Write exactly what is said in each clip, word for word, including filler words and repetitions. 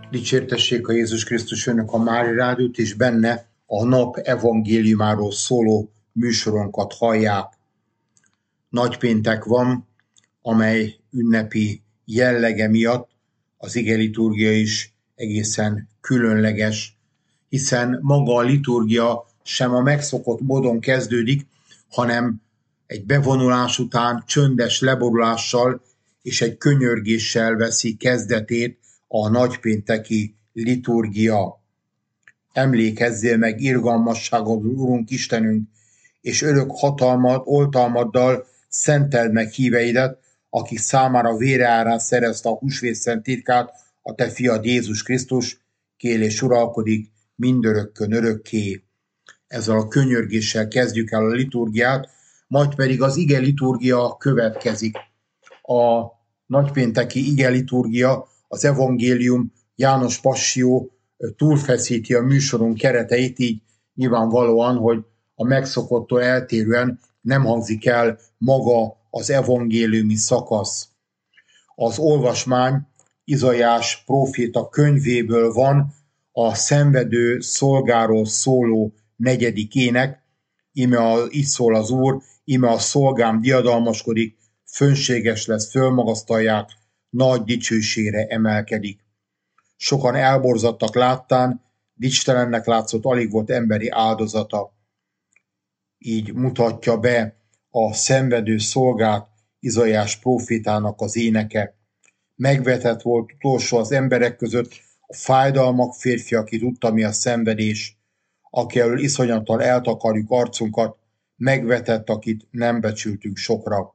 Dicsértessék a Jézus Krisztus Önök a Mária Rádiót, és benne a nap evangéliumáról szóló műsorunkat hallják. Nagypéntek van, amely ünnepi jellege miatt az igeliturgia is egészen különleges, hiszen maga a liturgia sem a megszokott módon kezdődik, hanem egy bevonulás után csöndes leborulással és egy könyörgéssel veszi kezdetét a nagypénteki liturgia. Emlékezzél meg irgalmasságod, Urunk Istenünk, és örök hatalmad, oltalmaddal szenteld meg híveidet, akik számára vére árán szerezte a húsvét szent titkát, a te fiad Jézus Krisztus, ki él és uralkodik mindörökkön örökké. Ezzel a könyörgéssel kezdjük el a liturgiát, majd pedig az ige liturgia következik. A nagypénteki ige liturgia, az evangélium, János Passzió túlfeszíti a műsorunk kereteit, így nyilvánvalóan, hogy a megszokottól eltérően nem hangzik el maga az evangéliumi szakasz. Az olvasmány Izaiás próféta könyvéből van, a szenvedő szolgáról szóló negyedik ének, íme a, így szól az Úr, íme a szolgám diadalmaskodik, fönséges lesz, fölmagasztalják, nagy dicsőségre emelkedik. Sokan elborzadtak láttán, dicstelennek látszott, alig volt emberi áldozata. Így mutatja be a szenvedő szolgát Izaiás prófétának az éneke. Megvetett volt utolsó az emberek között a fájdalmak férfi, aki tudta, mi a szenvedés, aki elől iszonyattal eltakarjuk arcunkat, megvetett, akit nem becsültünk sokra.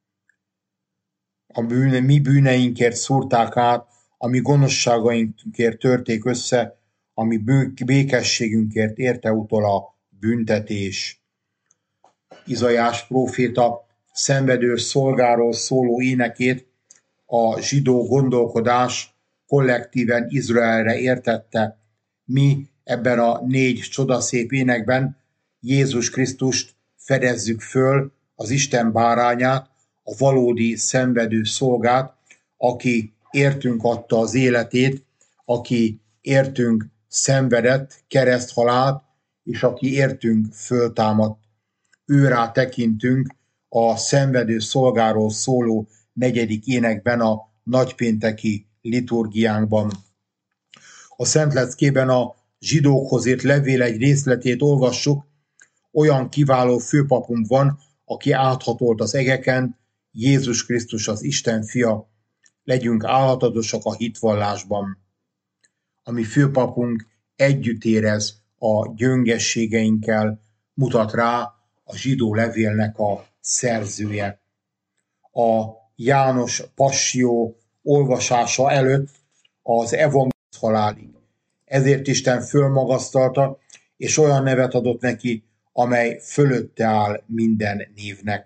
A bűne, mi bűneinkért szúrták át, a mi gonoszságainkért törték össze, a mi békességünkért érte utol a büntetés. Izaiás próféta szenvedő szolgáról szóló énekét a zsidó gondolkodás kollektíven Izraelre értette. Mi ebben a négy csodaszép énekben Jézus Krisztust fedezzük föl, az Isten bárányát, a valódi szenvedő szolgát, aki értünk adta az életét, aki értünk szenvedett kereszthalált, és aki értünk föltámadt. Őrá tekintünk a szenvedő szolgáról szóló negyedik énekben, a nagypénteki liturgiánkban. A Szentleckében a zsidókhoz írt levél egy részletét olvassuk. Olyan kiváló főpapunk van, aki áthatolt az egeken, Jézus Krisztus az Isten fia. Legyünk állhatadosak a hitvallásban. A mi főpapunk együtt érez a gyöngességeinkkel, mutat rá a zsidó levélnek a szerzője. A János Passzió olvasása előtt az evangélium halálig. Ezért Isten fölmagasztalta, és olyan nevet adott neki, amely fölötte áll minden névnek.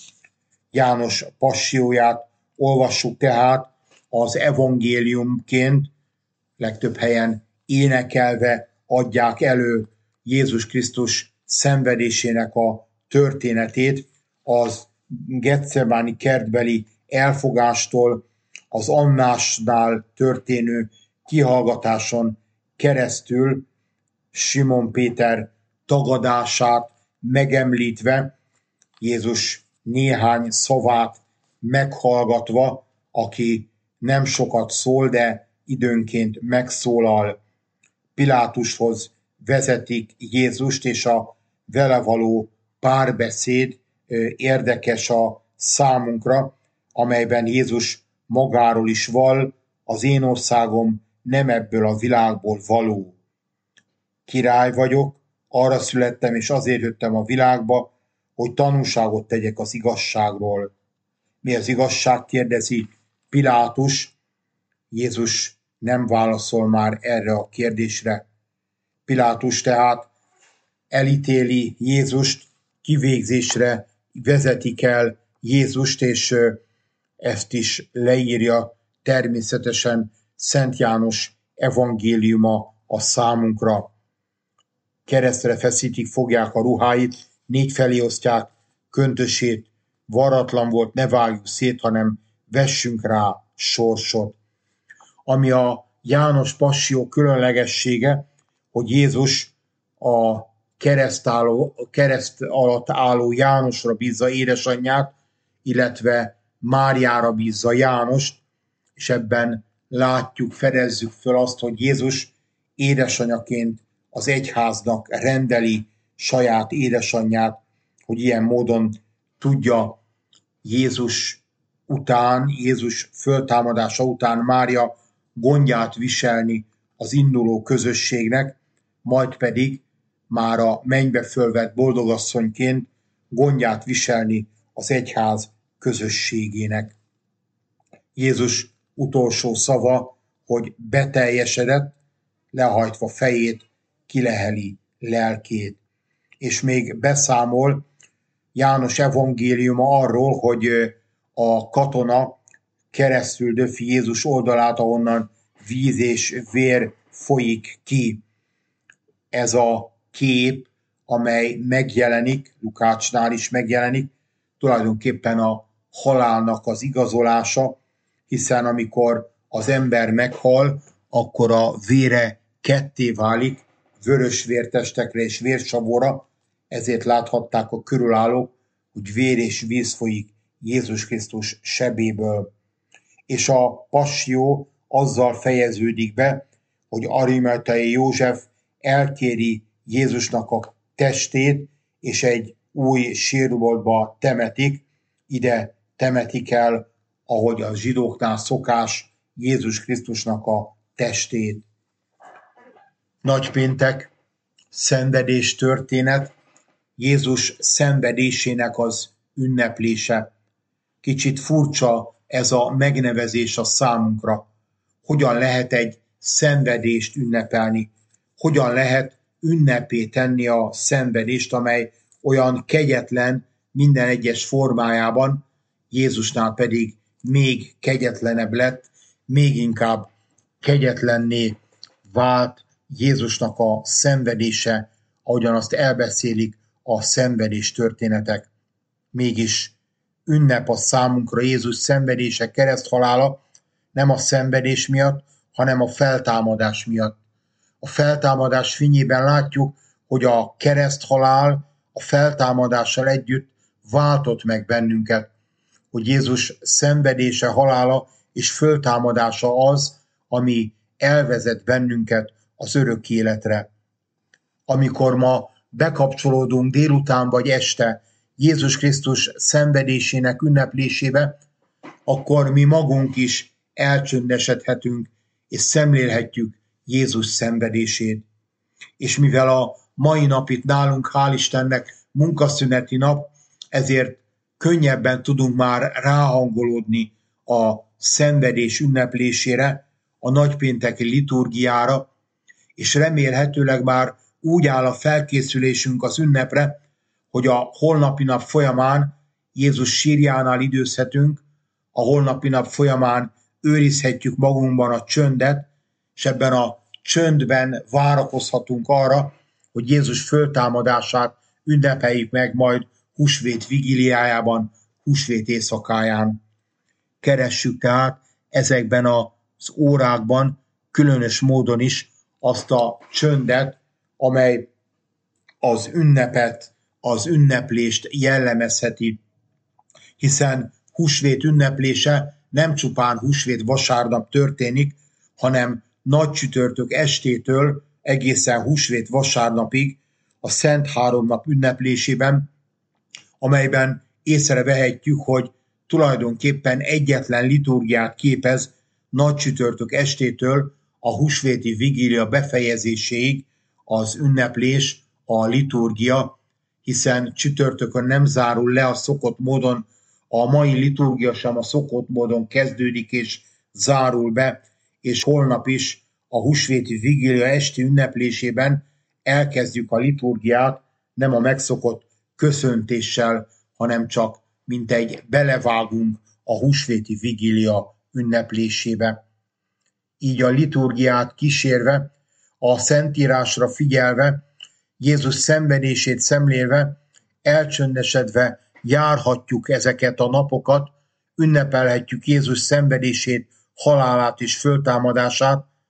János Passzióját olvassuk tehát az evangéliumként, legtöbb helyen énekelve adják elő Jézus Krisztus szenvedésének a történetét, az Getszebáni kertbeli elfogástól az Annásnál történő kihallgatáson keresztül, Simon Péter tagadását megemlítve, Jézus néhány szavát meghallgatva, aki nem sokat szól, de időnként megszólal. Pilátushoz vezetik Jézust, és a vele való párbeszéd érdekes a számunkra, amelyben Jézus magáról is vall, az én országom nem ebből a világból való. Király vagyok, arra születtem, és azért jöttem a világba, hogy tanúságot tegyek az igazságról. Mi az igazság? Kérdezi Pilátus. Jézus nem válaszol már erre a kérdésre. Pilátus tehát elítéli Jézust, kivégzésre vezetik el Jézust, és ezt is leírja természetesen Szent János evangéliuma a számunkra. Keresztre feszítik, fogják a ruháit, négy felé osztják köntösét, varratlan volt, ne vágjuk szét, hanem vessünk rá sorsot. Ami a János passzió különlegessége, hogy Jézus a kereszt, álló, kereszt alatt álló Jánosra bízza édesanyját, illetve Máriára bízza Jánost, és ebben látjuk, fedezzük föl azt, hogy Jézus édesanyaként az egyháznak rendeli saját édesanyját, hogy ilyen módon tudja Jézus után, Jézus föltámadása után Mária gondját viselni az induló közösségnek, majd pedig már a mennybe fölvett boldogasszonyként gondját viselni az egyház közösségének. Jézus utolsó szava, hogy beteljesedett, lehajtva fejét, kileheli lelkét. És még beszámol János evangéliuma arról, hogy a katona keresztül döfi Jézus oldalát, ahonnan víz és vér folyik ki. Ez a kép, amely megjelenik, Lukácsnál is megjelenik, tulajdonképpen a halálnak az igazolása, hiszen amikor az ember meghal, akkor a vére ketté válik, vörös vértestekre és vérsavóra, ezért láthatták a körülállók, hogy vér és víz folyik Jézus Krisztus sebéből. És a passió azzal fejeződik be, hogy Arimateai József elkéri Jézusnak a testét, és egy új sírboltba temetik, ide temetik el, ahogy a zsidóknál szokás, Jézus Krisztusnak a testét. Nagypéntek, szenvedés történet, Jézus szenvedésének az ünneplése. Kicsit furcsa ez a megnevezés a számunkra. Hogyan lehet egy szenvedést ünnepelni? Hogyan lehet ünnepé tenni a szenvedést, amely olyan kegyetlen minden egyes formájában, Jézusnál pedig még kegyetlenebb lett, még inkább kegyetlenné vált Jézusnak a szenvedése, ahogyan azt elbeszélik a szenvedés történetek. Mégis ünnep a számunkra Jézus szenvedése, kereszthalála, nem a szenvedés miatt, hanem a feltámadás miatt. A feltámadás fényében látjuk, hogy a kereszthalál a feltámadással együtt váltott meg bennünket, hogy Jézus szenvedése, halála és föltámadása az, ami elvezet bennünket az örök életre. Amikor ma bekapcsolódunk délután vagy este Jézus Krisztus szenvedésének ünneplésébe, akkor mi magunk is elcsöndesedhetünk, és szemlélhetjük Jézus szenvedését. És mivel a mai nap itt nálunk, hál' Istennek, munkaszüneti nap, ezért könnyebben tudunk már ráhangolódni a szenvedés ünneplésére, a nagypénteki liturgiára, és remélhetőleg már úgy áll a felkészülésünk az ünnepre, hogy a holnapi nap folyamán Jézus sírjánál időzhetünk, a holnapi nap folyamán őrizhetjük magunkban a csöndet, és ebben a csöndben várakozhatunk arra, hogy Jézus föltámadását ünnepeljük meg majd húsvét vigíliájában, húsvét éjszakáján. Keressük tehát ezekben az órákban különös módon is azt a csöndet, amely az ünnepet, az ünneplést jellemezheti, hiszen húsvét ünneplése nem csupán húsvét vasárnap történik, hanem nagy csütörtök estétől egészen húsvét vasárnapig a Szent Háromnap ünneplésében, amelyben észrevehetjük, hogy tulajdonképpen egyetlen liturgiát képez nagy csütörtök estétől a húsvéti vigília befejezéséig az ünneplés, a liturgia, hiszen csütörtökön nem zárul le a szokott módon, a mai liturgia sem a szokott módon kezdődik és zárul be, és holnap is a húsvéti vigília esti ünneplésében elkezdjük a liturgiát, nem a megszokott köszöntéssel, hanem csak mintegy belevágunk a húsvéti vigília ünneplésébe. Így a liturgiát kísérve, a Szentírásra figyelve, Jézus szenvedését szemlélve, elcsöndesedve járhatjuk ezeket a napokat, ünnepelhetjük Jézus szenvedését, halálát és föltámadását,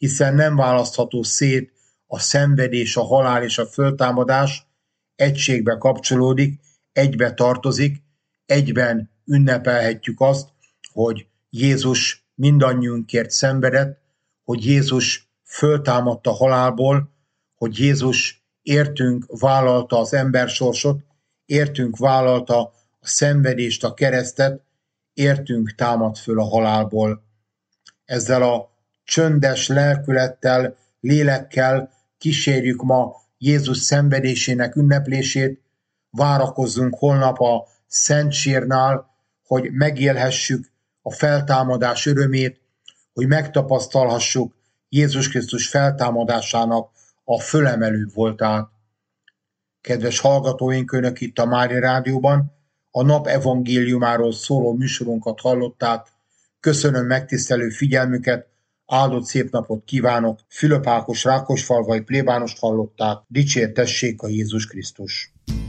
hiszen nem választható szét a szenvedés, a halál és a föltámadás, egységbe kapcsolódik, egybe tartozik, egyben ünnepelhetjük azt, hogy Jézus mindannyiunkért szenvedett, hogy Jézus föltámadt a halálból, hogy Jézus értünk vállalta az embersorsot, értünk vállalta a szenvedést, a keresztet, értünk támad föl a halálból. Ezzel a csöndes lelkülettel, lélekkel kísérjük ma Jézus szenvedésének ünneplését, várakozzunk holnap a Szent Sírnál, hogy megélhessük a feltámadás örömét, hogy megtapasztalhassuk Jézus Krisztus feltámadásának a fölemelő voltát. Kedves hallgatóink, Önök itt a Mária Rádióban a nap evangéliumáról szóló műsorunkat hallották. Köszönöm megtisztelő figyelmüket, áldott szép napot kívánok. Fülöp Ákos Rákosfalvai plébánost hallották. Dicsértessék a Jézus Krisztus!